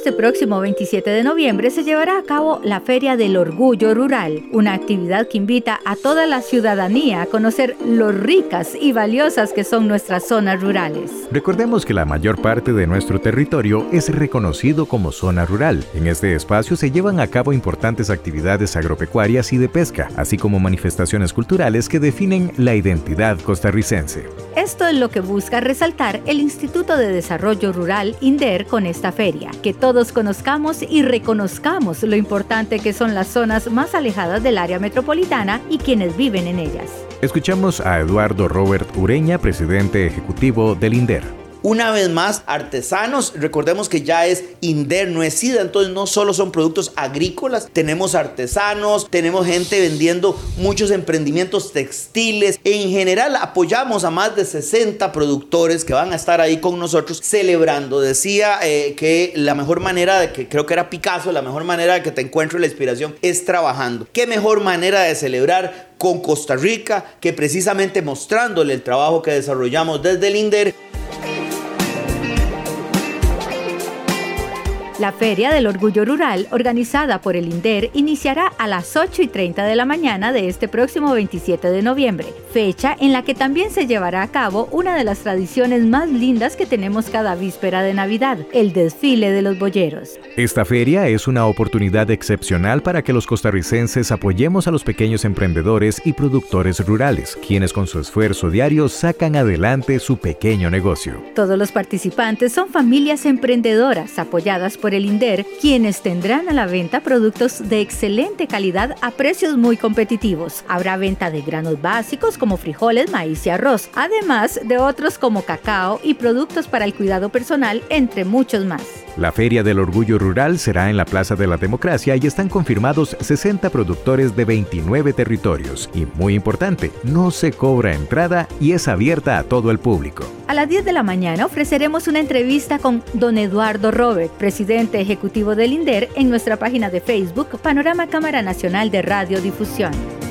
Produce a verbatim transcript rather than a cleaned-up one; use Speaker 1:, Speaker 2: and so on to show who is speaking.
Speaker 1: Este próximo veintisiete de noviembre se llevará a cabo la Feria del Orgullo Rural, una actividad que invita a toda la ciudadanía a conocer lo ricas y valiosas que son nuestras zonas rurales.
Speaker 2: Recordemos que la mayor parte de nuestro territorio es reconocido como zona rural. En este espacio se llevan a cabo importantes actividades agropecuarias y de pesca, así como manifestaciones culturales que definen la identidad costarricense.
Speaker 1: Esto es lo que busca resaltar el Instituto de Desarrollo Rural INDER con esta feria, que todos conozcamos y reconozcamos lo importante que son las zonas más alejadas del área metropolitana y quienes viven en ellas.
Speaker 2: Escuchamos a Eduardo Robert Ureña, presidente ejecutivo del INDER.
Speaker 3: Una vez más, artesanos, recordemos que ya es INDER, no es SIDA, entonces no solo son productos agrícolas, tenemos artesanos, tenemos gente vendiendo muchos emprendimientos textiles. En general apoyamos a más de sesenta productores que van a estar ahí con nosotros celebrando. Decía eh, que la mejor manera de que, creo que era Picasso, la mejor manera de que te encuentres la inspiración es trabajando. ¿Qué mejor manera de celebrar con Costa Rica que precisamente mostrándole el trabajo que desarrollamos desde el INDER?
Speaker 1: La Feria del Orgullo Rural, organizada por el INDER, iniciará a las ocho y treinta de la mañana de este próximo veintisiete de noviembre, fecha en la que también se llevará a cabo una de las tradiciones más lindas que tenemos cada víspera de Navidad, el desfile de los boyeros.
Speaker 2: Esta feria es una oportunidad excepcional para que los costarricenses apoyemos a los pequeños emprendedores y productores rurales, quienes con su esfuerzo diario sacan adelante su pequeño negocio.
Speaker 1: Todos los participantes son familias emprendedoras apoyadas por el INDER, quienes tendrán a la venta productos de excelente calidad a precios muy competitivos. Habrá venta de granos básicos como frijoles, maíz y arroz, además de otros como cacao y productos para el cuidado personal, entre muchos más.
Speaker 2: La Feria del Orgullo Rural será en la Plaza de la Democracia y están confirmados sesenta productores de veintinueve territorios. Y muy importante, no se cobra entrada y es abierta a todo el público.
Speaker 1: A las diez de la mañana ofreceremos una entrevista con don Eduardo Robert, presidente ejecutivo del INDER, en nuestra página de Facebook Panorama Cámara Nacional de Radiodifusión.